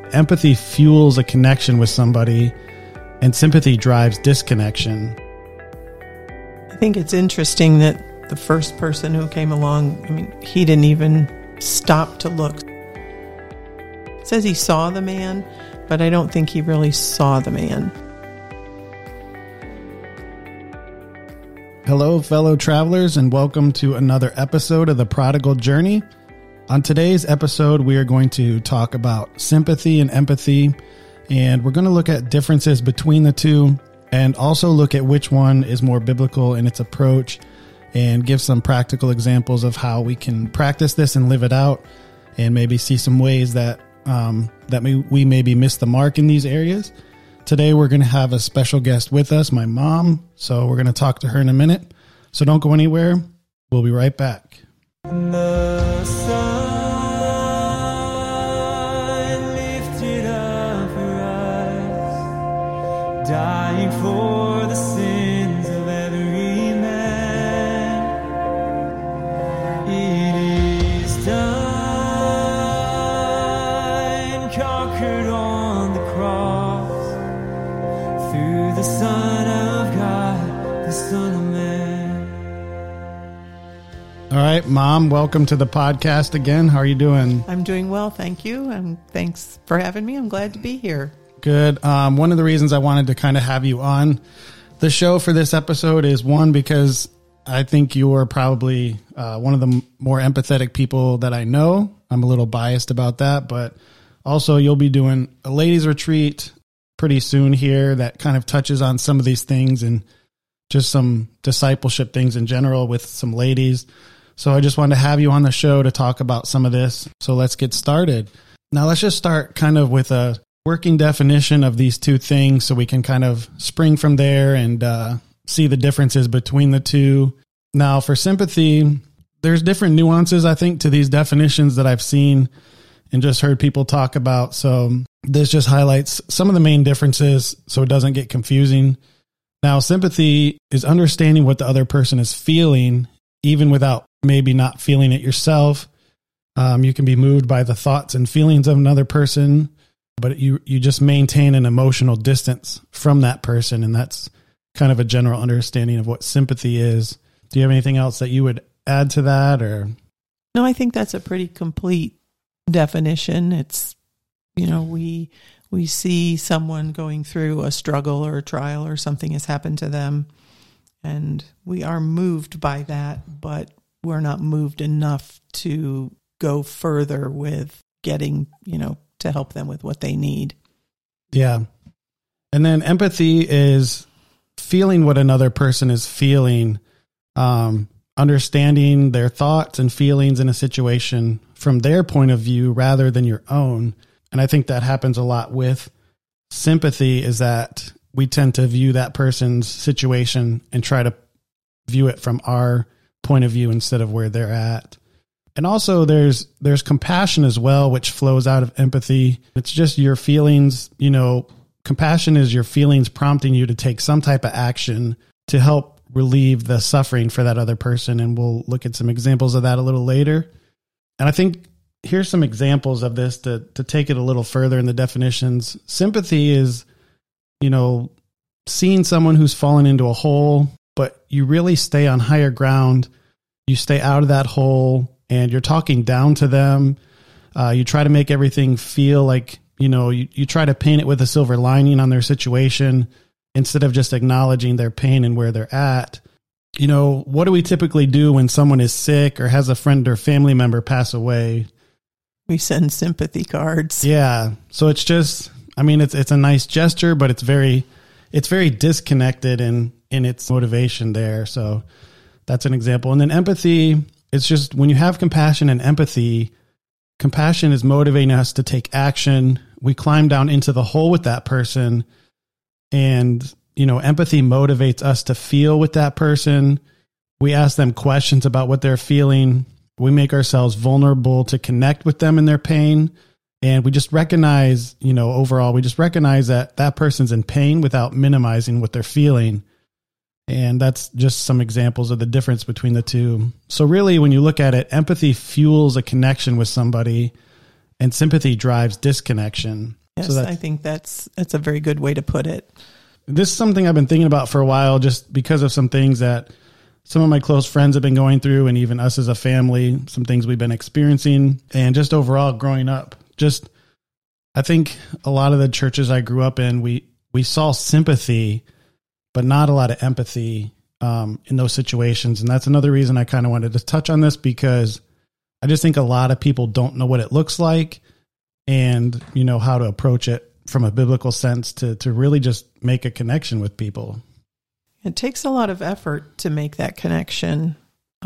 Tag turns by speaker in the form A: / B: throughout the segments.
A: empathy fuels a connection with somebody, and sympathy drives disconnection.
B: I think it's interesting that the first person who came along, he didn't even stop to look. It says he saw the man, but I don't think he really saw the man.
A: Hello, fellow travelers, and welcome to another episode of The Prodigal Journey. On today's episode, we are going to talk about sympathy and empathy, and we're going to look at differences between the two and also look at which one is more biblical in its approach and give some practical examples of how we can practice this and live it out, and maybe see some ways that we maybe miss the mark in these areas. Today, we're going to have a special guest with us, my mom. So we're going to talk to her in a minute. So don't go anywhere. We'll be right back.
C: The sun lifted up her eyes, dying for the sins of every man. It is done, conquered on the cross. Through the Son of God, the Son of Man.
A: All right, Mom, welcome to the podcast again. How are you doing?
B: I'm doing well, thank you, and thanks for having me. I'm glad to be here.
A: Good. One of the reasons I wanted to kind of have you on the show for this episode is, one, because I think you're probably one of the more empathetic people that I know. I'm a little biased about that, but also you'll be doing a ladies' retreat pretty soon here that kind of touches on some of these things and just some discipleship things in general with some ladies. So I just wanted to have you on the show to talk about some of this. So let's get started. Now let's just start kind of with a working definition of these two things so we can kind of spring from there and see the differences between the two. Now for sympathy, there's different nuances, I think, to these definitions that I've seen and just heard people talk about. So this just highlights some of the main differences so it doesn't get confusing. Now, sympathy is understanding what the other person is feeling, even without maybe not feeling it yourself. You can be moved by the thoughts and feelings of another person, but you just maintain an emotional distance from that person. And that's kind of a general understanding of what sympathy is. Do you have anything else that you would add to that? Or
B: No, I think that's a pretty complete definition. It's, we see someone going through a struggle or a trial or something has happened to them, and we are moved by that, but we're not moved enough to go further with getting, to help them with what they need.
A: Yeah. And then empathy is feeling what another person is feeling, understanding their thoughts and feelings in a situation from their point of view rather than your own. And I think that happens a lot with sympathy, is that we tend to view that person's situation and try to view it from our point of view instead of where they're at. And also there's compassion as well, which flows out of empathy. It's just your feelings, compassion is your feelings prompting you to take some type of action to help relieve the suffering for that other person. And we'll look at some examples of that a little later. And I think here's some examples of this to take it a little further in the definitions. Sympathy is, seeing someone who's fallen into a hole, but you really stay on higher ground. You stay out of that hole and you're talking down to them. You try to make everything feel like, you try to paint it with a silver lining on their situation instead of just acknowledging their pain and where they're at. What do we typically do when someone is sick or has a friend or family member pass away?
B: We send sympathy cards.
A: Yeah. So it's just, it's a nice gesture, but it's very disconnected in its motivation there. So that's an example. And then empathy, it's just when you have compassion and empathy, compassion is motivating us to take action. We climb down into the hole with that person, and empathy motivates us to feel with that person. We ask them questions about what they're feeling. We make ourselves vulnerable to connect with them in their pain. And we just recognize, overall, we just recognize that that person's in pain without minimizing what they're feeling. And that's just some examples of the difference between the two. So really, when you look at it, empathy fuels a connection with somebody, and sympathy drives disconnection.
B: Yes, I think that's a very good way to put it.
A: This is something I've been thinking about for a while, just because of some things that some of my close friends have been going through, and even us as a family, some things we've been experiencing, and just overall growing up. Just, I think a lot of the churches I grew up in, we saw sympathy, but not a lot of empathy in those situations. And that's another reason I kind of wanted to touch on this, because I just think a lot of people don't know what it looks like and, you know, how to approach it from a biblical sense to really just make a connection with people.
B: It takes a lot of effort to make that connection.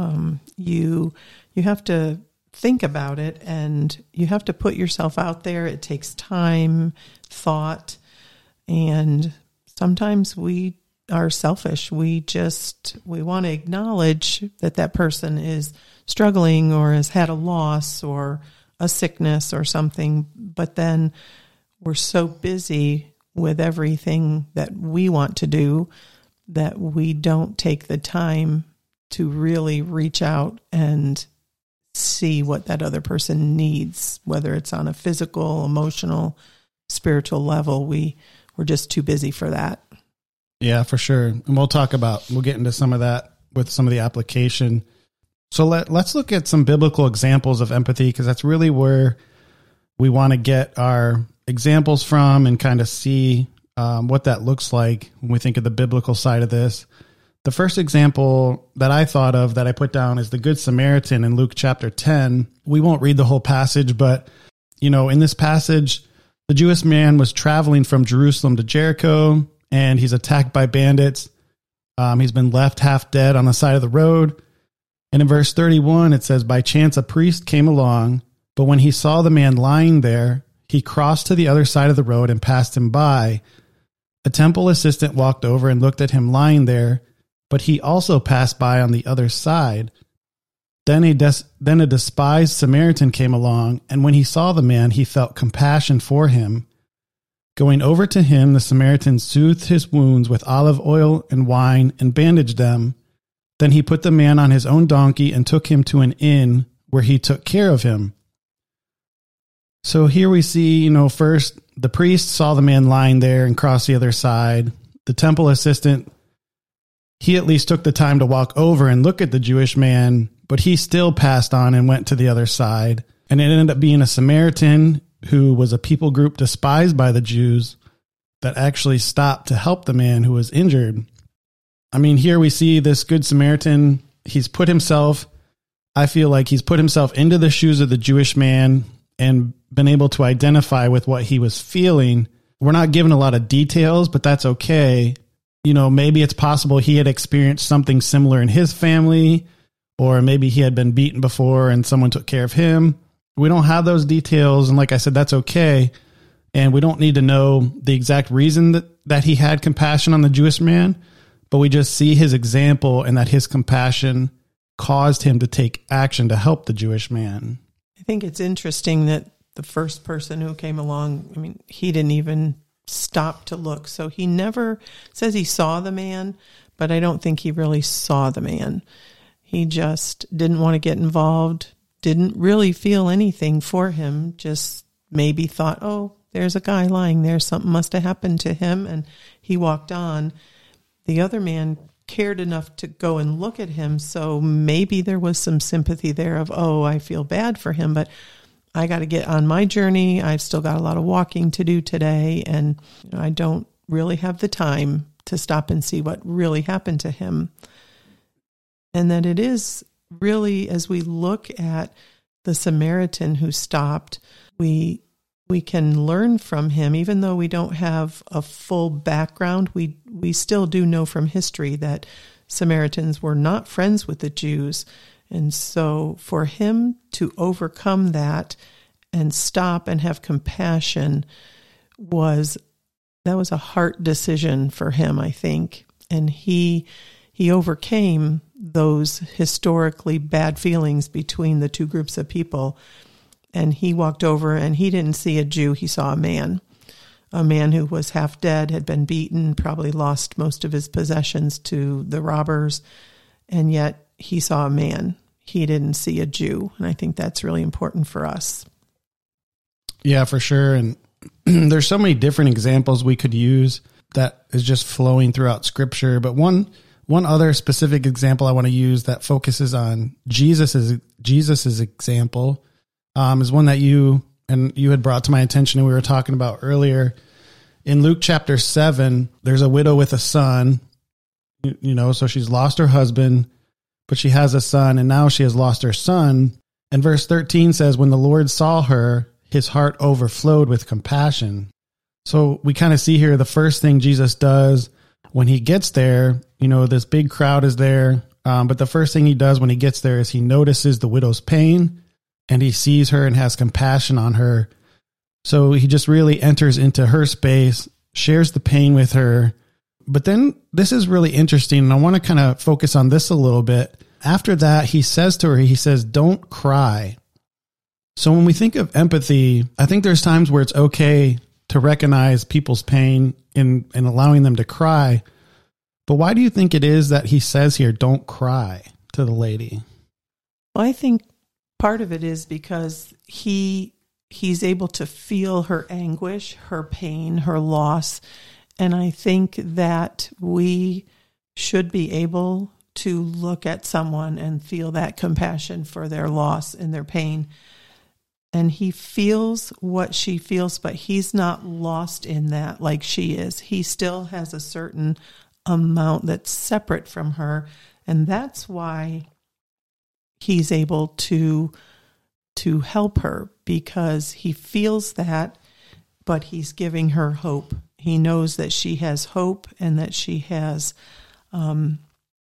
B: You have to think about it, and you have to put yourself out there. It takes time, thought, and sometimes we are selfish. We want to acknowledge that person is struggling or has had a loss or a sickness or something, but then we're so busy with everything that we want to do that we don't take the time to really reach out and see what that other person needs, whether it's on a physical, emotional, spiritual level. We're just too busy for that.
A: Yeah, for sure. And we'll get into some of that with some of the application. So let's look at some biblical examples of empathy, because that's really where we want to get our examples from and kind of see what that looks like when we think of the biblical side of this. The first example that I thought of that I put down is the Good Samaritan in Luke chapter 10. We won't read the whole passage, but, you know, in this passage, the Jewish man was traveling from Jerusalem to Jericho, and he's attacked by bandits. He's been left half dead on the side of the road. And in verse 31, it says, "By chance a priest came along, but when he saw the man lying there, he crossed to the other side of the road and passed him by. A temple assistant walked over and looked at him lying there, but he also passed by on the other side. Then a despised Samaritan came along, and when he saw the man, he felt compassion for him. Going over to him, the Samaritan soothed his wounds with olive oil and wine and bandaged them. Then he put the man on his own donkey and took him to an inn where he took care of him." So here we see, first the priest saw the man lying there and crossed the other side. The temple assistant, he at least took the time to walk over and look at the Jewish man, but he still passed on and went to the other side. And it ended up being a Samaritan, who was a people group despised by the Jews, that actually stopped to help the man who was injured. I mean, here we see this Good Samaritan. I feel like he's put himself into the shoes of the Jewish man and been able to identify with what he was feeling. We're not given a lot of details, but that's okay. Maybe it's possible he had experienced something similar in his family, or maybe he had been beaten before and someone took care of him. We don't have those details, and like I said, that's okay. And we don't need to know the exact reason that he had compassion on the Jewish man, but we just see his example and that his compassion caused him to take action to help the Jewish man.
B: I think it's interesting that the first person who came along, he didn't even stop to look. So he never says he saw the man, but I don't think he really saw the man. He just didn't want to get involved, didn't really feel anything for him, just maybe thought, oh, there's a guy lying there, something must have happened to him, and he walked on. The other man cared enough to go and look at him, so maybe there was some sympathy there of, oh, I feel bad for him, but I got to get on my journey. I've still got a lot of walking to do today, and I don't really have the time to stop and see what really happened to him. And that it is really, as we look at the Samaritan who stopped, we can learn from him, even though we don't have a full background. We still do know from history that Samaritans were not friends with the Jews. And so for him to overcome that and stop and have compassion was a heart decision for him, I think. And he overcame those historically bad feelings between the two groups of people. And he walked over and he didn't see a Jew. He saw a man who was half dead, had been beaten, probably lost most of his possessions to the robbers. And yet he saw a man. He didn't see a Jew. And I think that's really important for us.
A: Yeah, for sure. And there's so many different examples we could use that is just flowing throughout Scripture. But one other specific example I want to use that focuses on Jesus's example is one that you had brought to my attention and we were talking about earlier. In Luke chapter 7, there's a widow with a son, so she's lost her husband, but she has a son, and now she has lost her son. And verse 13 says, when the Lord saw her, his heart overflowed with compassion. So we kind of see here the first thing Jesus does when he gets there, this big crowd is there. But the first thing he does when he gets there is he notices the widow's pain and he sees her and has compassion on her. So he just really enters into her space, shares the pain with her. But then this is really interesting, and I want to kind of focus on this a little bit. After that, he says to her, don't cry. So when we think of empathy, I think there's times where it's okay to recognize people's pain and allowing them to cry. But why do you think it is that he says here, don't cry to the lady?
B: Well, I think part of it is because he's able to feel her anguish, her pain, her loss. And I think that we should be able to look at someone and feel that compassion for their loss and their pain. And he feels what she feels, but he's not lost in that like she is. He still has a certain amount that's separate from her. And that's why he's able to help her, because he feels that, but he's giving her hope. He knows that she has hope and that she has a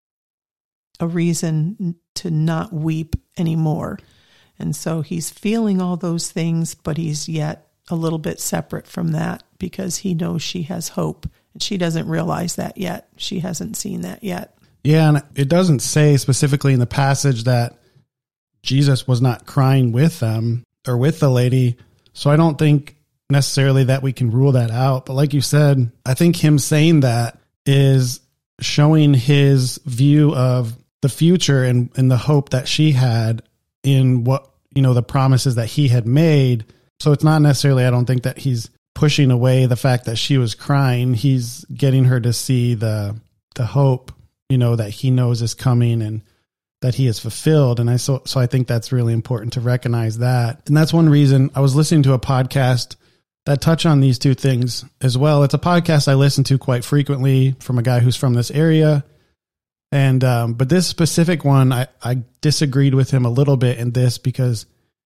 B: reason to not weep anymore. And so he's feeling all those things, but he's yet a little bit separate from that because he knows she has hope. And she doesn't realize that yet. She hasn't seen that yet.
A: Yeah, and it doesn't say specifically in the passage that Jesus was not crying with them or with the lady. So I don't think necessarily that we can rule that out. But like you said, I think him saying that is showing his view of the future and the hope that she had in what, the promises that he had made. So it's not necessarily, I don't think that he's pushing away the fact that she was crying. He's getting her to see the hope, that he knows is coming and that he has fulfilled. And so I think that's really important to recognize that. And that's one reason I was listening to a podcast that touch on these two things as well. It's a podcast I listen to quite frequently from a guy who's from this area. And, but this specific one, I disagreed with him a little bit in this because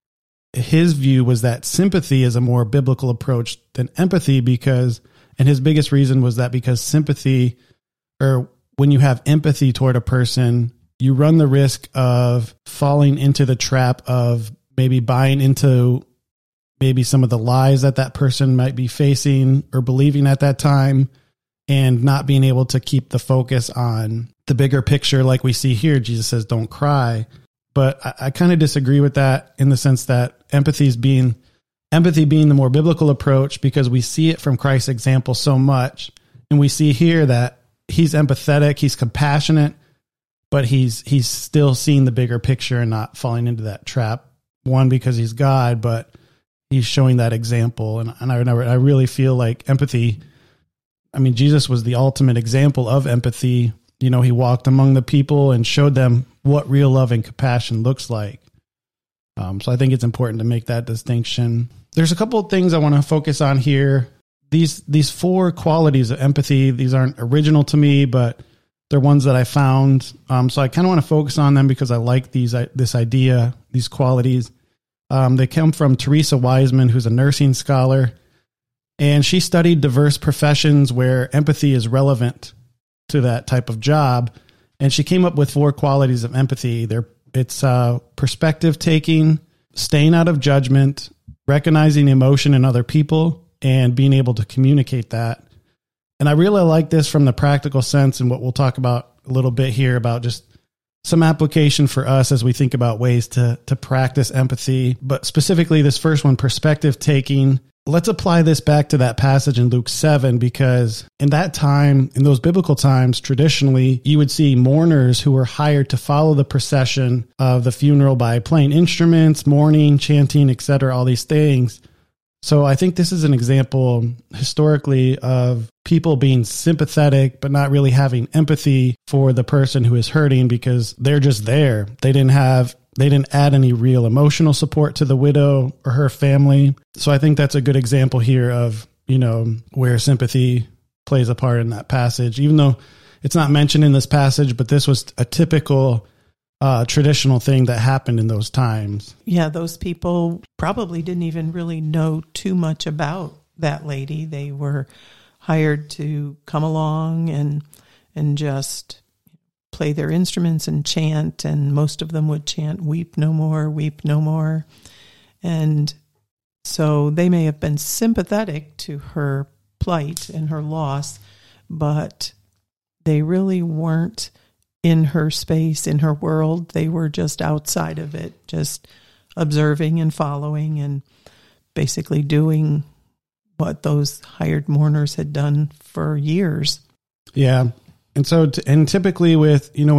A: his view was that sympathy is a more biblical approach than empathy and his biggest reason was that because sympathy, or when you have empathy toward a person, you run the risk of falling into the trap of maybe buying into maybe some of the lies that person might be facing or believing at that time and not being able to keep the focus on the bigger picture. Like we see here, Jesus says, don't cry. But I kind of disagree with that in the sense that empathy being the more biblical approach, because we see it from Christ's example so much. And we see here that he's empathetic, he's compassionate, but he's still seeing the bigger picture and not falling into that trap. One, because he's God, but he's showing that example. And I really feel like empathy, Jesus was the ultimate example of empathy. He walked among the people and showed them what real love and compassion looks like. So I think it's important to make that distinction. There's a couple of things I want to focus on here. These 4 qualities of empathy, these aren't original to me, but they're ones that I found. So I kind of want to focus on them because I like this idea, these qualities. They come from Teresa Wiseman, who's a nursing scholar, and she studied diverse professions where empathy is relevant to that type of job. And she came up with 4 qualities of empathy. It's perspective taking, staying out of judgment, recognizing emotion in other people, and being able to communicate that. And I really like this from the practical sense and what we'll talk about a little bit here about just some application for us as we think about ways to practice empathy. But specifically this first one, perspective taking. Let's apply this back to that passage in Luke 7, because in that time, in those biblical times, traditionally, you would see mourners who were hired to follow the procession of the funeral by playing instruments, mourning, chanting, etc., all these things. So I think this is an example historically of people being sympathetic, but not really having empathy for the person who is hurting because they're just there. They didn't add any real emotional support to the widow or her family. So I think that's a good example here of, where sympathy plays a part in that passage, even though it's not mentioned in this passage, but this was a typical traditional thing that happened in those times.
B: Yeah, those people probably didn't even really know too much about that lady. They were hired to come along and just play their instruments and chant, and most of them would chant, "Weep no more, weep no more." And so they may have been sympathetic to her plight and her loss, but they really weren't in her space, in her world. They were just outside of it, just observing and following and basically doing what those hired mourners had done for years.
A: Yeah. And so, and typically with, when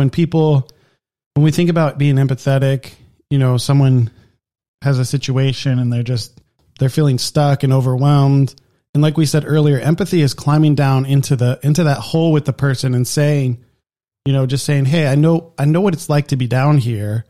A: we think about being empathetic, someone has a situation and they're feeling stuck and overwhelmed. And like we said earlier, empathy is climbing down into that hole with the person and saying, just saying, hey, I know what it's like to be down here.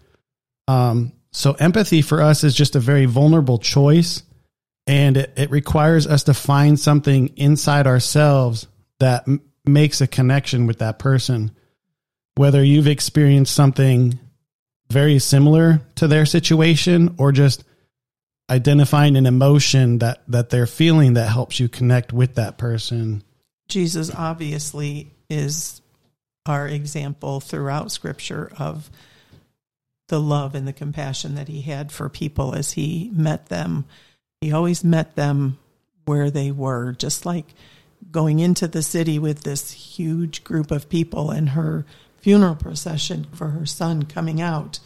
A: So empathy for us is just a very vulnerable choice. And it requires us to find something inside ourselves that makes a connection with that person. Whether you've experienced something very similar to their situation or just identifying an emotion that they're feeling that helps you connect with that person.
B: Jesus obviously is our example throughout Scripture of the love and the compassion that he had for people as he met them. He always met them where they were, just like going into the city with this huge group of people and her funeral procession for her son coming out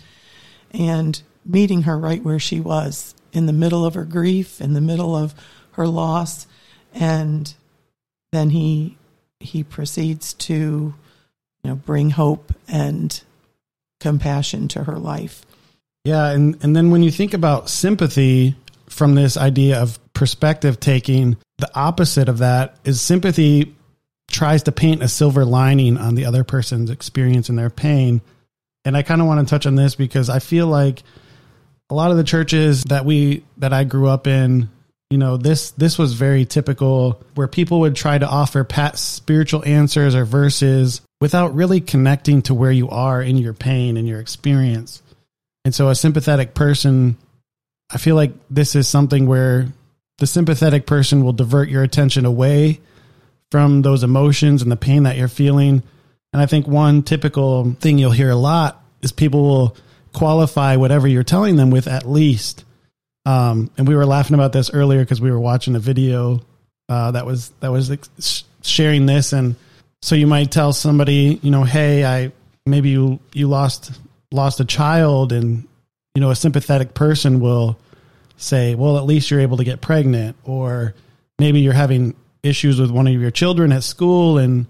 B: and meeting her right where she was, in the middle of her grief, in the middle of her loss. And then he proceeds to bring hope and compassion to her life.
A: Yeah, and then when you think about sympathy from this idea of perspective taking, the opposite of that is sympathy tries to paint a silver lining on the other person's experience and their pain. And I kind of want to touch on this because I feel like a lot of the churches that I grew up in, this was very typical, where people would try to offer pat spiritual answers or verses without really connecting to where you are in your pain and your experience. And so a sympathetic person, I feel like this is something where the sympathetic person will divert your attention away from those emotions and the pain that you're feeling. And I think one typical thing you'll hear a lot is people will qualify whatever you're telling them with "at least." And we were laughing about this earlier because we were watching a video that was sharing this. And so you might tell somebody, hey, maybe you lost a child, and a sympathetic person will say, well, at least you're able to get pregnant, or maybe you're having issues with one of your children at school, and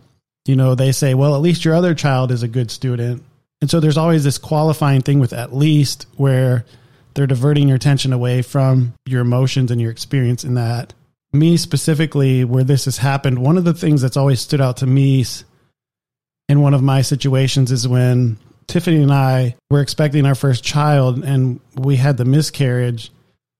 A: they say, well, at least your other child is a good student. And so there's always this qualifying thing with "at least," where they're diverting your attention away from your emotions and your experience in that. Me specifically, where this has happened, one of the things that's always stood out to me in one of my situations is when Tiffany and I were expecting our first child and we had the miscarriage.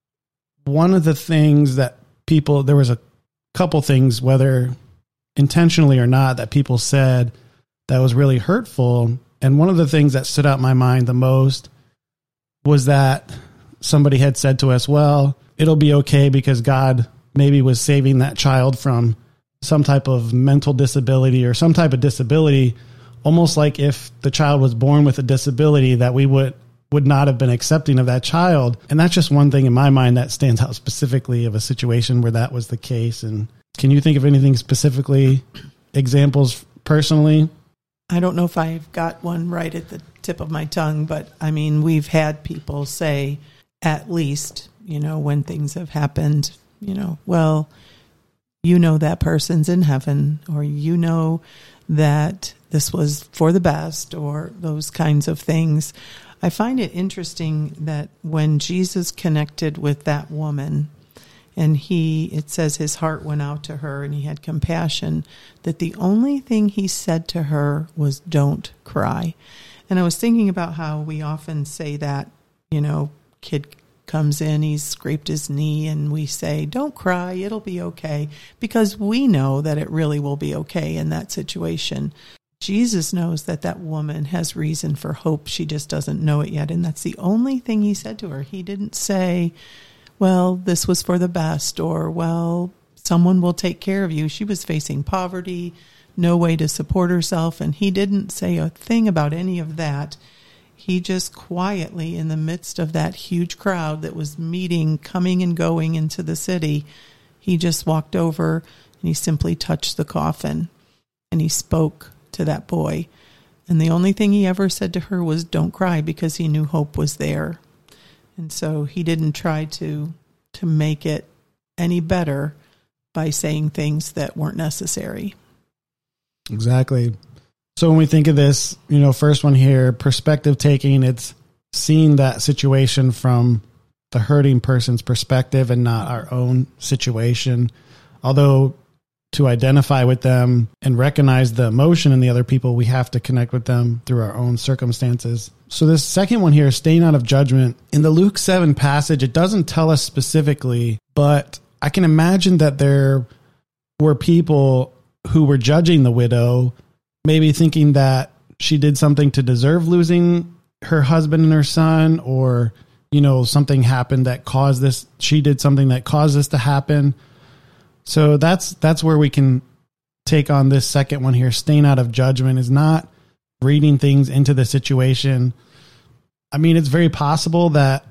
A: One of the things that there was a couple things, whether intentionally or not, that people said that was really hurtful. And one of the things that stood out in my mind the most was that somebody had said to us, well, it'll be okay because God maybe was saving that child from some type of mental disability or some type of disability, almost like if the child was born with a disability that we would not have been accepting of that child. And that's just one thing in my mind that stands out specifically of a situation where that was the case. And can you think of anything specifically, examples personally?
B: I don't know if I've got one right at the tip of my tongue, but I mean, we've had people say, "at least," when things have happened, well, that person's in heaven, or that this was for the best, or those kinds of things. I find it interesting that when Jesus connected with that woman, And it says his heart went out to her and he had compassion, that the only thing he said to her was, "Don't cry." And I was thinking about how we often say that, kid comes in, he's scraped his knee, and we say, "Don't cry, it'll be okay," because we know that it really will be okay in that situation. Jesus knows that that woman has reason for hope. She just doesn't know it yet. And that's the only thing he said to her. He didn't say, "Well, this was for the best," or, "Well, someone will take care of you." She was facing poverty, no way to support herself. And he didn't say a thing about any of that. He just quietly, in the midst of that huge crowd that was meeting, coming and going into the city, he just walked over and he simply touched the coffin and he spoke to that boy. And the only thing he ever said to her was, "Don't cry," because he knew hope was there. And so he didn't try to make it any better by saying things that weren't necessary.
A: Exactly. So when we think of this, first one here, perspective taking, it's seeing that situation from the hurting person's perspective and not our own situation. Although to identify with them and recognize the emotion in the other people, we have to connect with them through our own circumstances. So this second one here, staying out of judgment. In the Luke 7 passage, it doesn't tell us specifically, but I can imagine that there were people who were judging the widow, maybe thinking that she did something to deserve losing her husband and her son, or, something happened that caused this. She did something that caused this to happen. So that's where we can take on this second one here. Staying out of judgment is not reading things into the situation. I mean, it's very possible that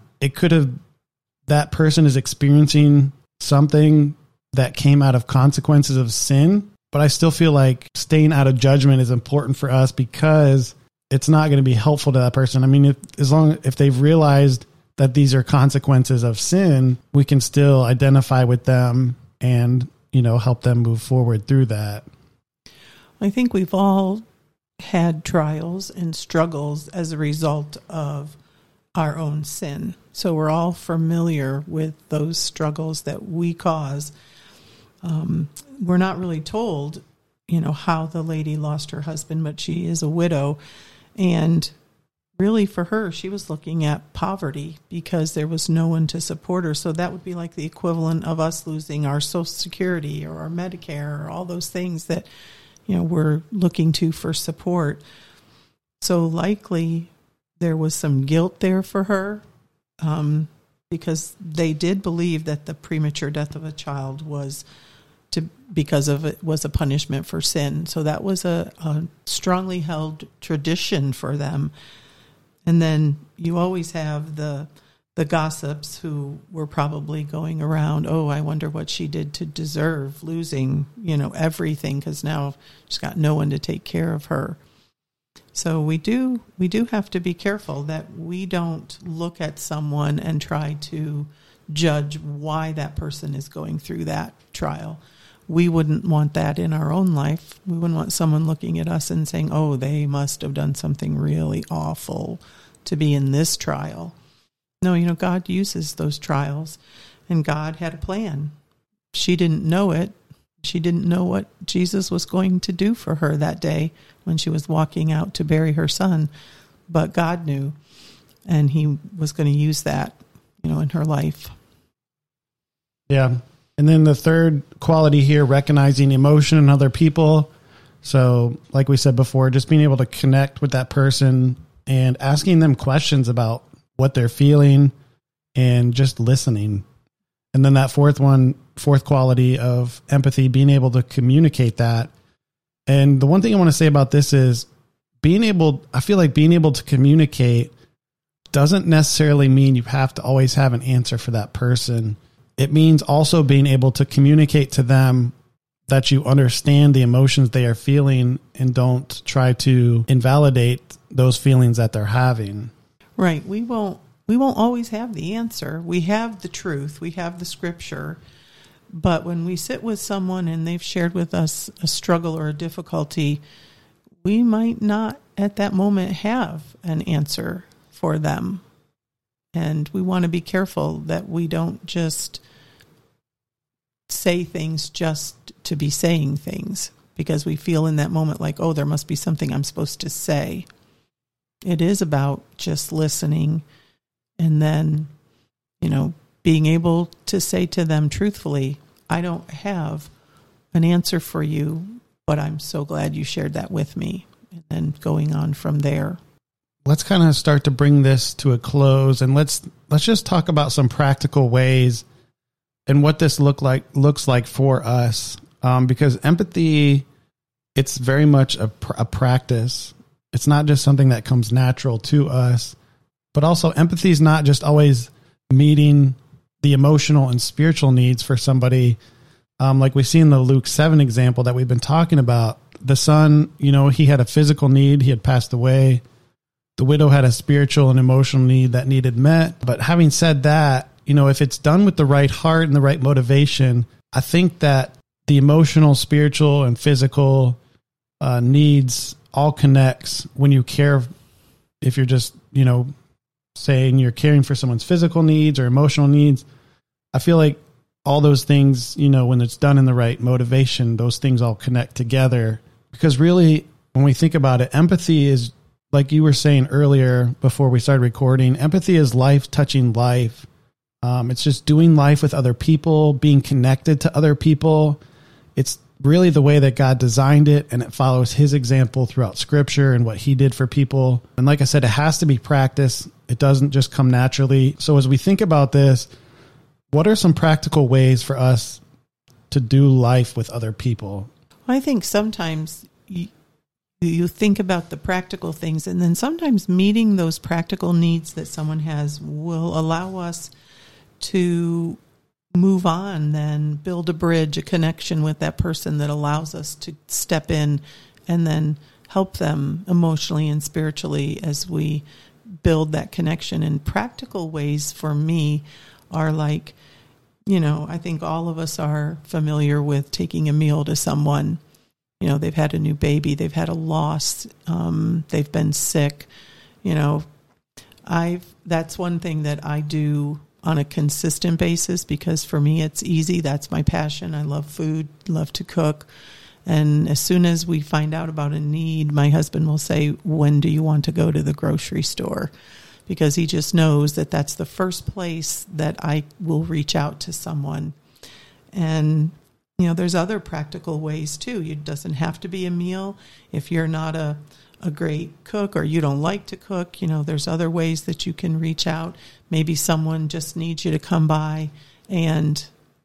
A: that person is experiencing something that came out of consequences of sin, but I still feel like staying out of judgment is important for us because it's not going to be helpful to that person. I mean, if they've realized that these are consequences of sin, we can still identify with them and, help them move forward through that.
B: I think we've all had trials and struggles as a result of our own sin. So we're all familiar with those struggles that we cause. We're not really told, how the lady lost her husband, but she is a widow. And really for her, she was looking at poverty because there was no one to support her. So that would be like the equivalent of us losing our Social Security or our Medicare or all those things that, we're looking to for support. So likely there was some guilt there for her because they did believe that the premature death of a child was because of it was a punishment for sin. So that was a strongly held tradition for them. And then you always have the gossips who were probably going around, "Oh, I wonder what she did to deserve losing, everything, because now she's got no one to take care of her." So we do have to be careful that we don't look at someone and try to judge why that person is going through that trial. We wouldn't want that in our own life. We wouldn't want someone looking at us and saying, "Oh, they must have done something really awful to be in this trial." No, God uses those trials, and God had a plan. She didn't know it. She didn't know what Jesus was going to do for her that day when she was walking out to bury her son, but God knew, and he was going to use that, in her life.
A: Yeah. And then the third quality here, recognizing emotion in other people. So like we said before, just being able to connect with that person and asking them questions about what they're feeling and just listening. And then that fourth quality of empathy, being able to communicate that. And the one thing I want to say about this is I feel like being able to communicate doesn't necessarily mean you have to always have an answer for that person. It means also being able to communicate to them that you understand the emotions they are feeling and don't try to invalidate those feelings that they're having.
B: Right. We won't always have the answer. We have the truth. We have the scripture. But when we sit with someone and they've shared with us a struggle or a difficulty, we might not at that moment have an answer for them. And we want to be careful that we don't just say things just to be saying things because we feel in that moment like, oh, there must be something I'm supposed to say. It is about just listening and then, being able to say to them truthfully, I don't have an answer for you, but I'm so glad you shared that with me. And then going on from there.
A: Let's kind of start to bring this to a close, and let's just talk about some practical ways and what this looks like for us. Because empathy, it's very much a practice. It's not just something that comes natural to us, but also empathy is not just always meeting the emotional and spiritual needs for somebody. Like we see in the Luke 7 example that we've been talking about, the son, he had a physical need. He had passed away. The widow had a spiritual and emotional need that needed met. But having said that, if it's done with the right heart and the right motivation, I think that the emotional, spiritual, and physical needs all connects when you care. If you're just, saying you're caring for someone's physical needs or emotional needs, I feel like all those things, when it's done in the right motivation, those things all connect together. Because really, when we think about it, empathy is, like you were saying earlier before we started recording, empathy is life touching life. It's just doing life with other people, being connected to other people. It's really the way that God designed it, and it follows his example throughout Scripture and what he did for people. And like I said, it has to be practiced. It doesn't just come naturally. So as we think about this, what are some practical ways for us to do life with other people?
B: I think sometimes you think about the practical things, and then sometimes meeting those practical needs that someone has will allow us to move on, then build a bridge, a connection with that person that allows us to step in and then help them emotionally and spiritually as we build that connection. And practical ways for me are like, I think all of us are familiar with taking a meal to someone. They've had a new baby, they've had a loss, they've been sick. That's one thing that I do on a consistent basis because for me it's easy. That's my passion. I love food, love to cook. And as soon as we find out about a need, my husband will say, when do you want to go to the grocery store? Because he just knows that that's the first place that I will reach out to someone. And, there's other practical ways too. It doesn't have to be a meal. If you're not a great cook or you don't like to cook, there's other ways that you can reach out. Maybe someone just needs you to come by and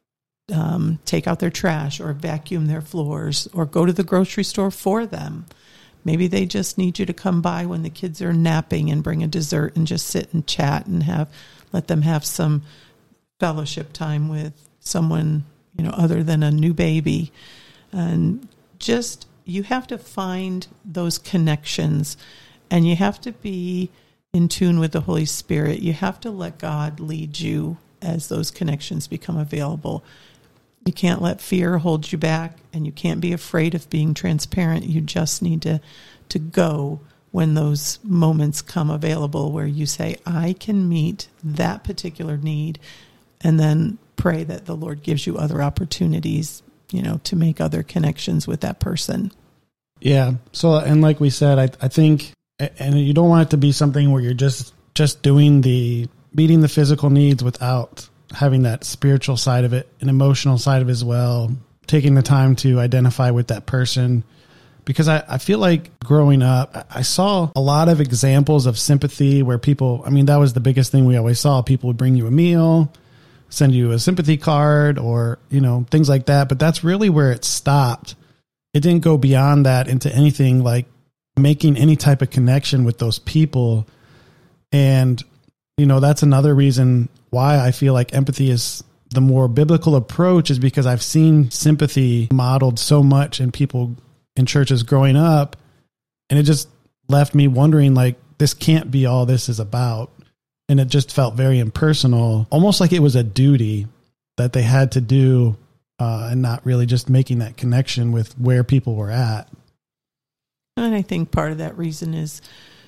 B: take out their trash or vacuum their floors or go to the grocery store for them. Maybe they just need you to come by when the kids are napping and bring a dessert and just sit and chat and let them have some fellowship time with someone, other than a new baby. And just, you have to find those connections and you have to be in tune with the Holy Spirit. You have to let God lead you as those connections become available. You can't let fear hold you back, and you can't be afraid of being transparent. You just need to go when those moments come available where you say, I can meet that particular need, and then pray that the Lord gives you other opportunities, to make other connections with that person.
A: Yeah. So, and like we said, I think, and you don't want it to be something where you're just doing meeting the physical needs without having that spiritual side of it, an emotional side of it as well, taking the time to identify with that person. Because I feel like growing up, I saw a lot of examples of sympathy where people, that was the biggest thing we always saw. People would bring you a meal, send you a sympathy card or, things like that. But that's really where it stopped. It didn't go beyond that into anything like making any type of connection with those people. And, that's another reason why I feel like empathy is the more biblical approach, is because I've seen sympathy modeled so much in people in churches growing up. And it just left me wondering, like, this can't be all this is about. And it just felt very impersonal, almost like it was a duty that they had to do, and not really just making that connection with where people were at.
B: And I think part of that reason is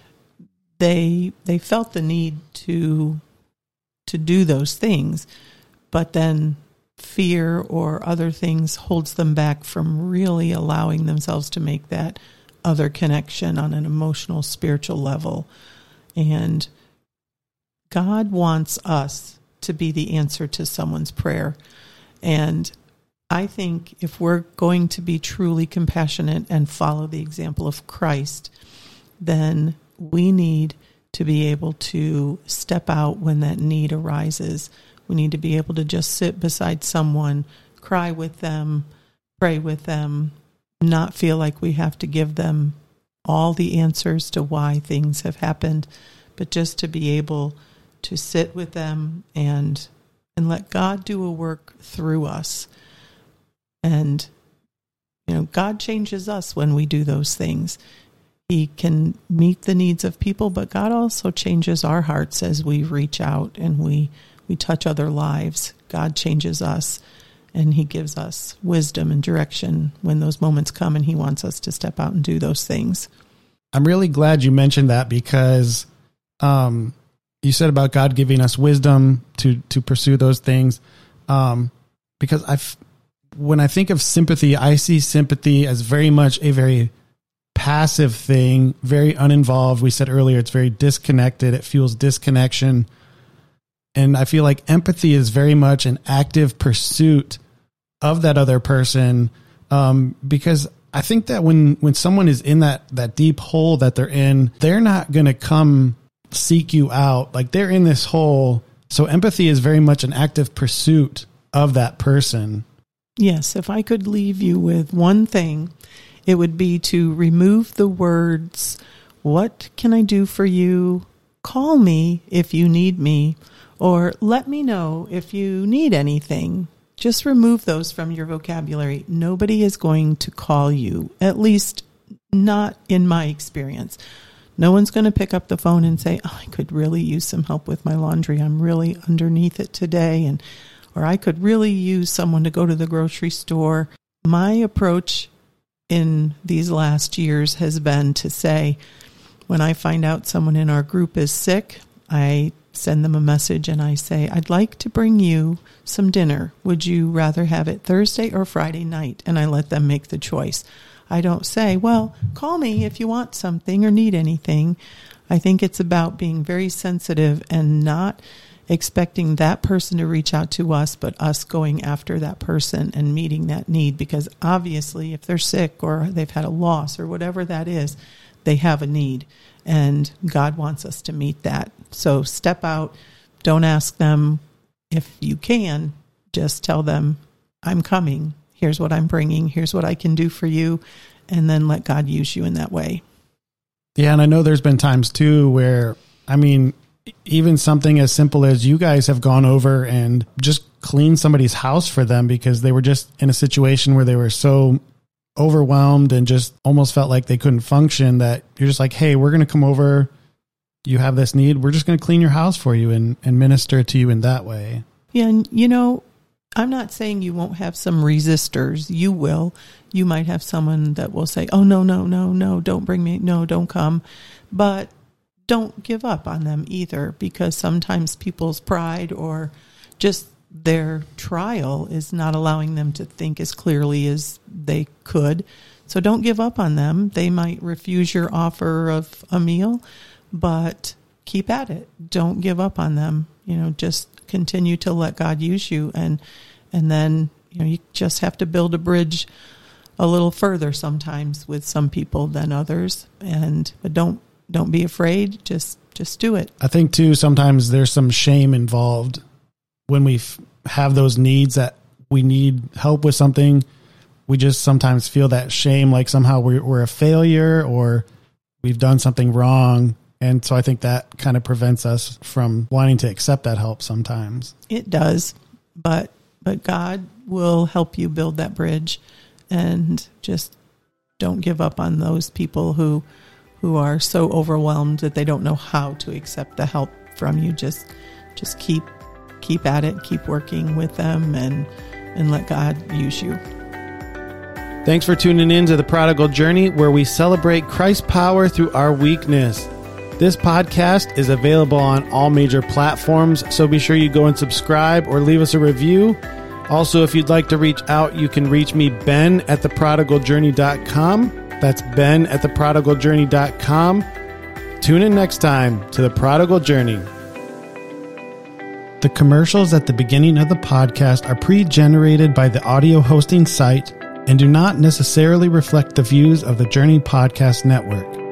B: they felt the need to do those things, but then fear or other things holds them back from really allowing themselves to make that other connection on an emotional, spiritual level. And God wants us to be the answer to someone's prayer. And I think if we're going to be truly compassionate and follow the example of Christ, then we need to be able to step out when that need arises. We need to be able to just sit beside someone, cry with them, pray with them, not feel like we have to give them all the answers to why things have happened, but just to be able to sit with them and let God do a work through us. And, God changes us when we do those things. He can meet the needs of people, but God also changes our hearts as we reach out and we touch other lives. God changes us, and He gives us wisdom and direction when those moments come, and He wants us to step out and do those things.
A: I'm really glad you mentioned that because you said about God giving us wisdom to pursue those things. Because when I think of sympathy, I see sympathy as very much a very passive thing, very uninvolved. We said earlier, it's very disconnected. It fuels disconnection. And I feel like empathy is very much an active pursuit of that other person. Because I think that when someone is in that deep hole that they're in, they're not going to come seek you out. Like, they're in this hole. So empathy is very much an active pursuit of that person.
B: Yes, if I could leave you with one thing, it would be to remove the words, "What can I do for you?" "Call me if you need me," or "Let me know if you need anything." Just remove those from your vocabulary. Nobody is going to call you, at least not in my experience. No one's going to pick up the phone and say, "Oh, I could really use some help with my laundry. I'm really underneath it today," or "I could really use someone to go to the grocery store." My approach in these last years has been to say, when I find out someone in our group is sick, I send them a message and I say, "I'd like to bring you some dinner. Would you rather have it Thursday or Friday night?" And I let them make the choice. I don't say, "Well, call me if you want something or need anything." I think it's about being very sensitive and not expecting that person to reach out to us, but us going after that person and meeting that need. Because obviously, if they're sick or they've had a loss or whatever that is, they have a need. And God wants us to meet that. So step out. Don't ask them if you can. Just tell them, "I'm coming. Here's what I'm bringing. Here's what I can do for you." And then let God use you in that way.
A: Yeah, and I know there's been times too where, even something as simple as you guys have gone over and just cleaned somebody's house for them because they were just in a situation where they were so overwhelmed and just almost felt like they couldn't function, that you're just like, "Hey, we're going to come over. You have this need. We're just going to clean your house for you and minister to you in that way."
B: Yeah, and I'm not saying you won't have some resistors. You will. You might have someone that will say, "Oh, no, don't bring me. No, don't come." But don't give up on them either, because sometimes people's pride or just their trial is not allowing them to think as clearly as they could. So don't give up on them. They might refuse your offer of a meal, but keep at it. Don't give up on them. Just continue to let God use you. And then, you just have to build a bridge a little further sometimes with some people than others. But don't be afraid. Just do it.
A: I think too, sometimes there's some shame involved when we have those needs that we need help with something. We just sometimes feel that shame, like somehow we're a failure or we've done something wrong. And so I think that kind of prevents us from wanting to accept that help sometimes.
B: It does, but God will help you build that bridge, and just don't give up on those people who are so overwhelmed that they don't know how to accept the help from you. Just keep at it, keep working with them, and let God use you.
A: Thanks for tuning in to The Prodigal Journey, where we celebrate Christ's power through our weakness. This podcast is available on all major platforms, so be sure you go and subscribe or leave us a review. Also, if you'd like to reach out, you can reach me, ben@theprodigaljourney.com. That's ben@theprodigaljourney.com. Tune in next time to The Prodigal Journey. The commercials at the beginning of the podcast are pre-generated by the audio hosting site and do not necessarily reflect the views of the Journey Podcast Network.